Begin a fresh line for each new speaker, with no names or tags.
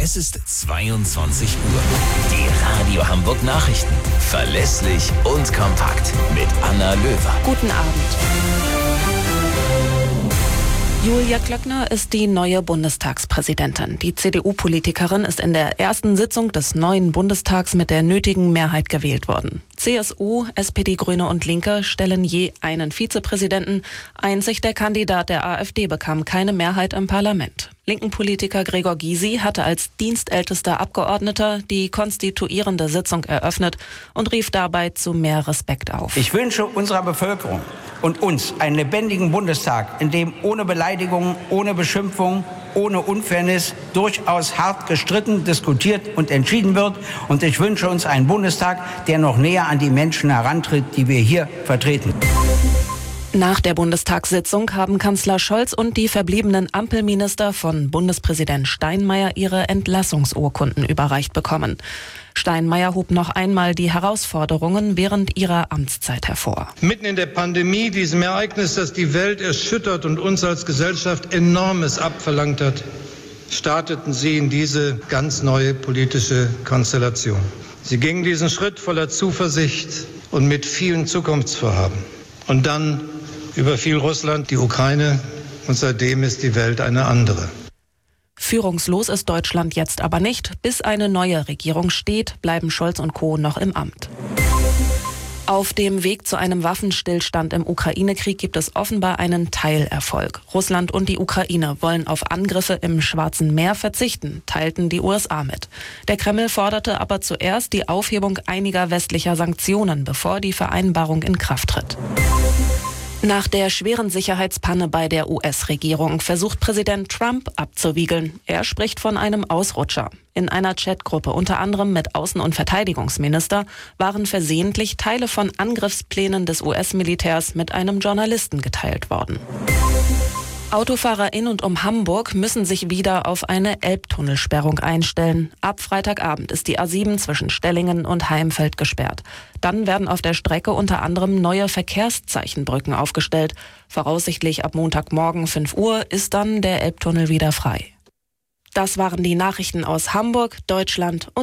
Es ist 22 Uhr. Die Radio Hamburg Nachrichten. Verlässlich und kompakt mit Anna Löwer.
Guten Abend. Julia Klöckner ist die neue Bundestagspräsidentin. Die CDU-Politikerin ist in der ersten Sitzung des neuen Bundestags mit der nötigen Mehrheit gewählt worden. CSU, SPD, Grüne und Linke stellen je einen Vizepräsidenten. Einzig der Kandidat der AfD bekam keine Mehrheit im Parlament. Linken Politiker Gregor Gysi hatte als dienstältester Abgeordneter die konstituierende Sitzung eröffnet und rief dabei zu mehr Respekt auf.
Ich wünsche unserer Bevölkerung und uns einen lebendigen Bundestag, in dem ohne Beleidigung, ohne Beschimpfung, ohne Unfairness durchaus hart gestritten, diskutiert und entschieden wird. Und ich wünsche uns einen Bundestag, der noch näher an die Menschen herantritt, die wir hier vertreten.
Nach der Bundestagssitzung haben Kanzler Scholz und die verbliebenen Ampelminister von Bundespräsident Steinmeier ihre Entlassungsurkunden überreicht bekommen. Steinmeier hob noch einmal die Herausforderungen während ihrer Amtszeit hervor.
Mitten in der Pandemie, diesem Ereignis, das die Welt erschüttert und uns als Gesellschaft Enormes abverlangt hat, starteten Sie in diese ganz neue politische Konstellation. Sie gingen diesen Schritt voller Zuversicht und mit vielen Zukunftsvorhaben. Und dann überfiel Russland die Ukraine und seitdem ist die Welt eine andere.
Führungslos ist Deutschland jetzt aber nicht. Bis eine neue Regierung steht, bleiben Scholz und Co. noch im Amt. Auf dem Weg zu einem Waffenstillstand im Ukraine-Krieg gibt es offenbar einen Teilerfolg. Russland und die Ukraine wollen auf Angriffe im Schwarzen Meer verzichten, teilten die USA mit. Der Kreml forderte aber zuerst die Aufhebung einiger westlicher Sanktionen, bevor die Vereinbarung in Kraft tritt. Nach der schweren Sicherheitspanne bei der US-Regierung versucht Präsident Trump abzuwiegeln. Er spricht von einem Ausrutscher. In einer Chatgruppe unter anderem mit Außen- und Verteidigungsminister waren versehentlich Teile von Angriffsplänen des US-Militärs mit einem Journalisten geteilt worden. Autofahrer in und um Hamburg müssen sich wieder auf eine Elbtunnelsperrung einstellen. Ab Freitagabend ist die A7 zwischen Stellingen und Heimfeld gesperrt. Dann werden auf der Strecke unter anderem neue Verkehrszeichenbrücken aufgestellt. Voraussichtlich ab Montagmorgen 5 Uhr ist dann der Elbtunnel wieder frei. Das waren die Nachrichten aus Hamburg, Deutschland und